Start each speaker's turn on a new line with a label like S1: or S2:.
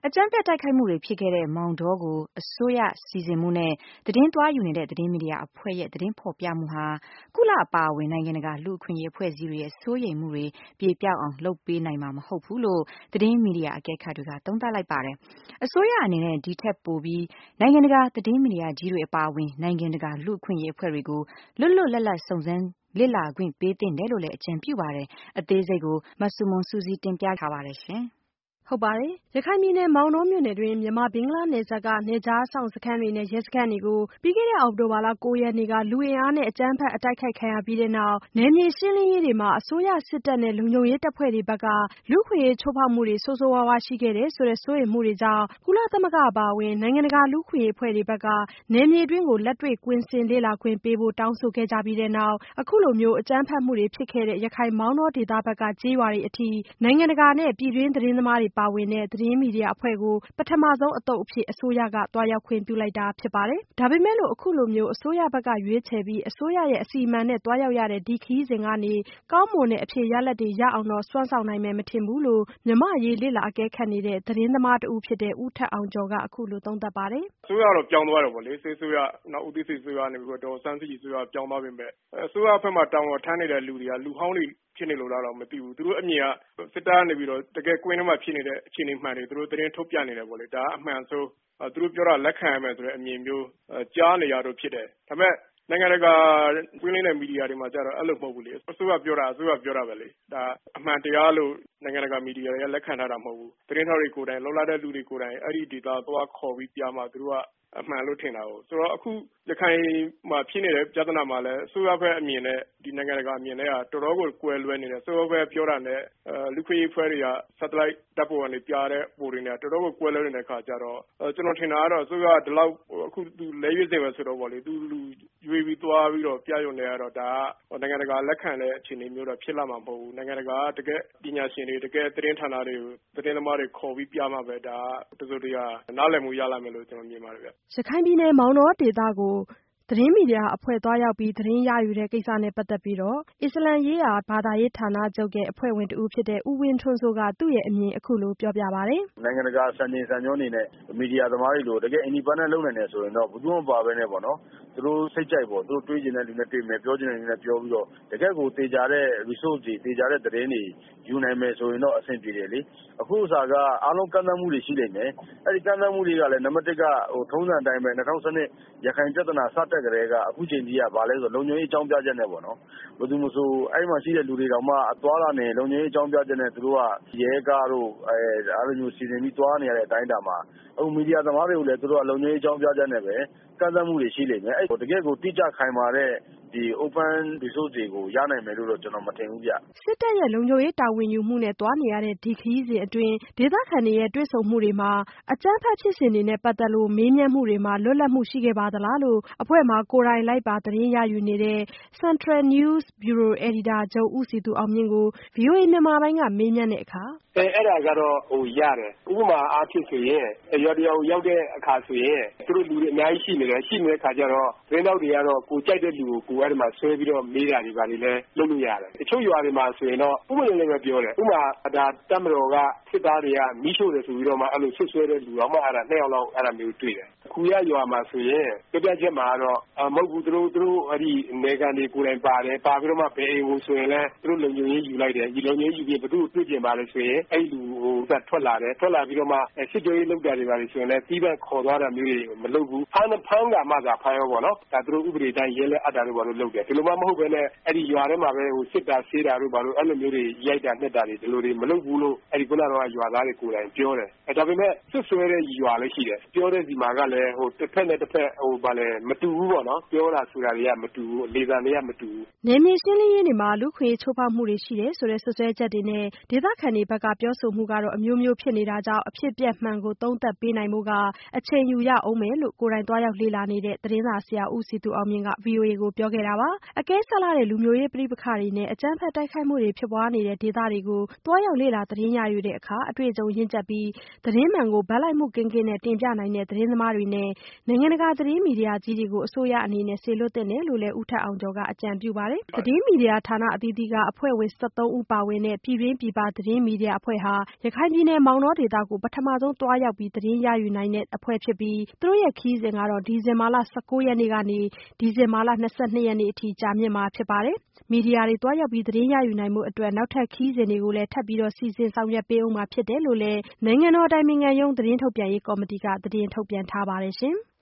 S1: အကြမ်းဖက်တိုက်ခိုက်မှုတွေဖြစ်ခဲ့တဲ့မောင်တောကိုအစိုးရစီစဉ်မှုနဲ့သတင်းသွားယူနေတဲ့သတင်းမီဒီယာအဖွဲ့ရဲ့သတင်းဖော်ပြမှုဟာကုလအပါအဝင်နိုင်ငံတကာလူ့အခွင့်အရေးအဖွဲ့အစည်းတွေရဲ့စိုးရိမ်မှုတွေပြေပျောက်အောင်လုပ်ပေးနိုင်မှာမဟုတ်ဘူးလို့သတင်းမီဒီယာအကဲခတ်တွေကသုံးသပ်လိုက်ပါတယ်။အစိုးရအနေနဲ့ဒီထက်ပိုပြီးနိုင်ငံတကာသတင်းမီဒီယာကြီးတွေအပါအဝင်နိုင်ငံတကာလူ့အခွင့်အရေးအဖွဲ့တွေကိုလွတ်လွတ်လပ်လပ်စုံစမ်းလေ့လာခွင့်ပေးသင့်တယ်လို့လည်းအကြံပြုပါတယ်။အသေးစိတ်ကိုမဆုမွန်စုစည်းတင်ပြထားပါတယ်ရှင်။
S2: ဟုတ်ပါတယ်။ရခိုင်ပြည်နယ်မောင်တောမြို့နယ်တွင်မြန်မာဘင်္ဂလားနယ်စပ်ကနယ်ခြားစောင့်စခန်းတွေနဲ့ရဲစခန်းတွေကိုပြီးခဲ့တဲ့အောက်တိုဘာလ9ရက်နေ့ကလူအင်အားနဲ့အကြမ်းဖက်အတိုက်ခိုက်ခံရပြီးတဲ့နောက်နယ်မြေရှင်းလင်းရေးတွေမှာအစိုးရစစ်တပ်နဲ့လုံခြုံရေးတပ်ဖွဲ့တွေဘက်ကလူ့အခွင့်အရေးချိုးဖောက်မှုတွေဆိုးဆိုးဝါးဝါးရှိခဲ့တယ်ဆိုတဲ့စိုးရိမ်မှုတွေကြောင့်ကုလသမဂ္ဂအပါအဝင်နိုင်ငံတကာလူ့အခွင့်အရေးအဖွဲ့တွေဘက်ကနယ်မြေတွင်းကိုလက်တွေ့ကွင်းဆင်းလေ့လာခွင့်ပေးဖို့တောင်းဆိုခဲ့ကြပြီးတဲ့နောက်အခုလိုမျိုးအကြမ်းဖက်မှုတွေဖြစ်ခဲ့တဲ့ရခိုင်မောင်တောဒေသဘက်ကကြေးရွာတွေအထိနိုင်ငံတကာနဲ့ပြည်တွင်းသတင်းသမားတွေပါဝင်တဲ့သတင်းမီဒီယာအဖွဲ့ကိုပထမဆုံးအသုတ်အဖြစ်အစိုးရကသွားရောက်ခွင့်ပြုလိုက်တာဖြစ်ပါတယ်။ဒါပေမဲ့လို့အခုလိုမျိုးအစိုးရဘက်ကရွေးချယ်ပြီးအစိုးရရဲ့အစီအမံနဲ့သွားရောက်ရတဲ့ဒီခရီးစဉ်ကနေကောင်းမွန်တဲ့အဖြစ်ရလဒ်တွေရအောင်တော့စွမ်းဆောင်နိုင်မယ်မထင်ဘူးလို့မြန်မာအရေးလေ့လာအကဲခတ်နေတဲ့သတင်းသမားတဦးဖြစ်တဲ့ဦးထက်အောင်ကျော်ကအခုလိုသုံးသပ်ပါတယ်
S3: ။အစိုးရတော့ပြောင်းသွားတယ်ပေါ့လေ။စစ်အစိုးရနောက်ဦးသိန်းစိန်အစိုးရနေပြီးတော့ဒေါ်စန်းစုကြည်အစိုးရပြောင်းသွားပြီမဲ့အစိုးရဘက်မှာတာဝန်ထမ်းနေတဲ့လူတွေကလူဟောင်းတွေဖြစ်နေလို့လားတော့မသိဘူး။သူတို့အမြင်ကစစ်တပ်ကနေပြီးတော့တကယ်ကွင်းထဲမှာဖြစ်နေတဲ့အခြေအနေမှန်တွေသူတို့သတင်းထုတ်ပြနေတယ်ပေါ့လေ။ဒါအမှန်ဆိုသူတို့ပြောတာလက်ခံရမယ်ဆိုတဲ့အမြင်မျိုးကြားနေရတော့ဖြစ်တယ်။ဒါပေမဲ့နိုင်ငံတကာကွင်းလင်းတဲ့မီဒီယာတွေမှာကျတော့အဲ့လိုမဟုတ်ဘူးလေ။အစိုးရပြောတာပဲလေ။ဒါအမှန်တရားလို့နိုင်ငံတကာမီဒီယာတွေကလက်ခံထားတာမဟုတ်ဘူး။သတင်းထောက်တွေကိုယ်တိုင်လုံလာတဲ့လူတွေကိုယ်တိုင်အဲ့ဒီဒေတာသွားခေါ်ပြီးပြမှသူတို့ကအမှန်လို့ထင်တာကိုဆိုတော့အခုရခိုင်မှာဖြစ်နေတဲ့ပြဿနာမှာလည်းအစိုးရဘက်အမြင်နဲ့ဒီနိုင်ငံတကာအမြင်နဲ့ကတော်တော်ကိုကွဲလွဲနေတယ်။အစိုးရဘက်ပြောတာနဲ့လူခွင့်ရေးဖွဲ့တွေက satellite တပ်ပေါ်ကနေပြတဲ့ပုံတွေနဲ့တော်တော်ကိုကွဲလွဲနေတဲ့ခါကျတော့ကျွန်တော်ထင်တာကတော့အစိုးရကဒီလောက်အခုသူလဲရွေးစင်ပဲဆိုတော့ဗောလေသူလူရွေးပြီးသွားပြီးတော့ပြရုံနဲ့ကတော့ဒါကနိုင်ငံတကာလက်ခံတဲ့အခြေအနေမျိုးတော့ဖြစ်လာမှာမဟုတ်ဘူး။နိုင်ငံတကာတကယ်ပညာရှင်တွေတကယ်သတင်းဌာနတွေကိုသတင်းသမားတွေခေါ်ပြီးပြမှာပဲဒါကတစုံတရာနားလည်မှုရလာမယ်လို့ကျွန်တော်မြင်ပါတယ်ဗျ
S2: ။ရခိုင်ပြည်နယ်မောင်တောဒေသကိုသတင်းမီဒီယာအဖွဲ့သွားရောက်ပြီးသတင်းရယူတဲ့ကိစ္စနဲ့ပတ်သက်ပြီးတော့အစ္စလမ်ရေးရာဘာသာရေးဌာနချုပ်ရဲ့အဖွဲ့ဝင်တဦးဖြစ်တဲ့ဦးဝင်းထွန်းစိုးကသူ့ရဲ့အမြင်အခုလိုပြောပြပါတယ်
S4: ။နိုင်ငံတကာစံချိန်စံညွှန်းတွေနဲ့မီဒီယာသမားတွေလို့တကယ် independent လုပ်နိုင်တယ်ဆိုရင်တော့ဘူးမပါပဲနဲ့ပေါ့နော်သူတို့စိတ်ကြိုက်ပေါ့သူတို့တွေးကျင်တဲ့လူနဲ့တွေ့မယ်ပြောကျင်တဲ့လူနဲ့ပြောပြီးတော့တကယ်ကိုတေချာတဲ့ resource တွေတေချာတဲ့သတင်းတွေယူနိုင်မယ်ဆိုရင်တော့အဆင်ပြေတယ်လေအခုအစားကအားလုံးကန့်သတ်မှုတွေရှိနေတယ်အဲ့ဒီကန့်သတ်မှုတွေကလည်းနံပါတ်1ကထုံးစံတိုင်းပဲ2012ရခိုင်ပြဿနာစတက်ကြတဲ့ကအခုချိန်ကြီးကဘာလဲဆိုလုံခြုံရေးအကြောင်းပြချက်နဲ့ပေါ့နော်ဘယ်သူမဆိုအဲ့မှာရှိတဲ့လူတွေတောင်မှအသွားလာနေလုံခြုံရေးအကြောင်းပြချက်နဲ့သူတို့ကရဲကားတို့အဲ့လိုမျိုးစီစဉ်ပြီးသွားနေရတဲ့အတိုင်းတာမှာအခုမီဒီယာသမားတွေကိုလည်းသူတို့ကလုံခြုံရေးအကြောင်းပြချက်နဲ့ပဲကန့်သတ်မှုတွေရှိနေတယ်အဲ့တကယ်ကိုတိကျခိုင်မာတဲ့ဒီ open resource တွေကိုရနိုင်မယ်လို့တော့ကျွန်တော်မထင်ဘူးဗျ
S2: စစ်တပ်ရဲ့လုံခြုံရေးတာဝန်ယူမှုနဲ့တွားနေရတဲ့ဒီခရီးစဉ်အတွင်းဒေသခံတွေရဲ့တွေ့ဆုံမှုတွေမှာအကြမ်းဖက်ဖြစ်စဉ်တွေနဲ့ပတ်သက်လို့မေးမြန်းမှုတွေမှာလွတ်လပ်မှုရှိခဲ့ပါသလားလို့အဖွဲ့မှာကိုယ်တိုင်လိုက်ပါသတင်းရယူနေတဲ့ Central News Bureau Editor ချုပ်ဦးစီသူအောင်မြင့်ကို VOA မြန်မာပိုင်းကမေးမြန်းတဲ့အခါ
S5: အဲ့ဒါကတော့ရတယ်ဥပမာအားဖြင့်ဆိုရင်ရွာတရွာကိုရောက်တဲ့အခါဆိုရင်သူတို့လူတွေအများကြီးရှိနေတဲ့အခါကျတော့သတင်းတောက်တွေကတော့ကိုကြိုက်တဲ့လူကိုအဲ့ဒီမှာဆွဲပြီးတော့မေးတာတွေပါလေလဲလုပ်လို့ရတယ်တချို့ရွာတွေမှာဆိုရင်တော့ဥပမာလည်းပဲပြောတယ်ဥပမာဒါတပ်မတော်ကစစ်သားတွေကမိရှို့တယ်ဆိုပြီးတော့မှအဲ့လိုဆွဆွဲတဲ့လူတော့မှအဲ့ဒါ2ယောက်လောက်အဲ့ဒါမျိုးတွေ့တယ်ခုရရွာမှာဆိုရင်ပြပြချက်မှာတော့မဟုတ်ဘူးသူတို့အဲ့ဒီနေကန်တွေကိုယ်တိုင်ပါတယ်ပါပြီးတော့မှဘယ်အိမ်ကိုဆိုရင်လဲသူတို့လုံခြုံရေးယူလိုက်တယ်ဒီလုံခြုံရေးယူပြီးဘယ်သူ့ကိုတွေ့ကျင်ပါလဲဆိုရင်အဲ့လူထွက်လာတယ်ထွက်လာပြီးတော့မှစစ်ကြောရေးလုပ်တာတွေပါလေဆိုရင်လည်းတီးပန့်ခေါ်သွားတာမျိုးတွေမလုပ်ဘူးဖမ်းကမှသာဖမ်းရောပေါ့နော်ဒါသူတို့ဥပဒေတိုင်းရဲလဲအပ်တာတို့ဘာလို့လုပ်တယ်ဒီလိုမှမဟုတ်ဘဲနဲ့အဲ့ဒီရွာထဲမှာပဲစစ်တာဆေးတာတို့ဘာလို့အဲ့လိုမျိုးတွေရိုက်တာနှက်တာတွေဒီလိုတွေမလုပ်ဘူးလို့အဲ့ဒီခုနကတော့ရွာသားတွေကိုယ်တိုင်ပြောတယ်ဒါပေမဲ့ဆွဆွဲတဲ့ရွာလည်းရှိတယ်ပြောတဲ့ဒီမှာကလည်းတစ်ဖက်နဲ့တစ်ဖက်ဗာလဲမတူဘူးပေါ့နော်ပြောတာဆိုတာတွေကမတူဘူးလေသံတွေကမတူဘူး
S2: နယ်မြေရှင်းလင်းရေးတွေမှာလူခွေချိုးဖောက်မှုတွေရှိတယ်ဆိုတဲ့ဆွဆွဲချက်တွေနဲ့ဒေသခံတွေဘက်ကပြောဆိုမှုကတော့အမျိုးမျိုးဖြစ်နေတာကြောင့်အဖြစ်ပြက်မှန်ကိုသုံးသပ်ပေးနိုင်မှုကအချိန်ယူရအောင်မယ်လို့ကိုယ်တိုင်သွားရောက်လေ့လာနေတဲ့သတင်းစာဆရာဦးစီသူအောင်မြင့်က VOA ကိုပြောခဲ့တာပါ။ အကဲဆက်လာတဲ့လူမျိုးရေးပဋိပက္ခတွေနဲ့အကြမ်းဖက်တိုက်ခိုက်မှုတွေဖြစ်ပွားနေတဲ့ဒေသတွေကိုသွားရောက်လေ့လာသတင်းရယူတဲ့အခါအတွေ့အကြုံရင့်ကျက်ပြီးသတင်းမှန်ကိုဘက်လိုက်မှုကင်းကင်းနဲ့တင်ပြနိုင်တဲ့သတင်းသမားတွေနဲ့နိုင်ငံတကာသတင်းမီဒီယာကြီးတွေကိုအစိုးရအနေနဲ့စေလွှတ်သင့်တယ်လို့လည်းဦးထက်အောင်ကျော်ကအကြံပြုပါတယ်။ သတင်းမီဒီယာဌာနအသီးသီးကအဖွဲ့ဝင်13ဦးပါဝင်တဲ့ပြည်တွင်းပြည်ပသတင်းမီဒီယာအဖွဲ့ဟာရခိုင်ပြည်နယ်မောင်တောဒေသကိုပထမဆုံးသွားရောက်ပြီးသတင်းရယူနိုင်တဲ့အဖွဲ့ဖြစ်ပြီးသူတို့ရဲ့ခရီးစဉ်ကတော့ဒီဇင်ဘာလ19ရက်နေ့ကနေဒီဇင်ဘာလ22ရက်နေ့အထိကြာမြင့်မှာဖြစ်ပါတယ်။ မီဒီယာတွေသွားရောက်ပြီးသတင်းရယူနိုင်မှုအတွက်နောက်ထပ်ခရီးစဉ်တွေကိုလည်းထပ်ပြီးစီစဉ်ဆောင်ရွက်ပေးဦးမှာဖြစ်တယ်လို့လည်းနိုင်ငံတော်အတိုင်ပင်ခံရုံးသတင်းထုတ်ပြန်ရေးကော်မတီကသတင်းထုတ်ပြန်ထားပါတယ်ရှင်။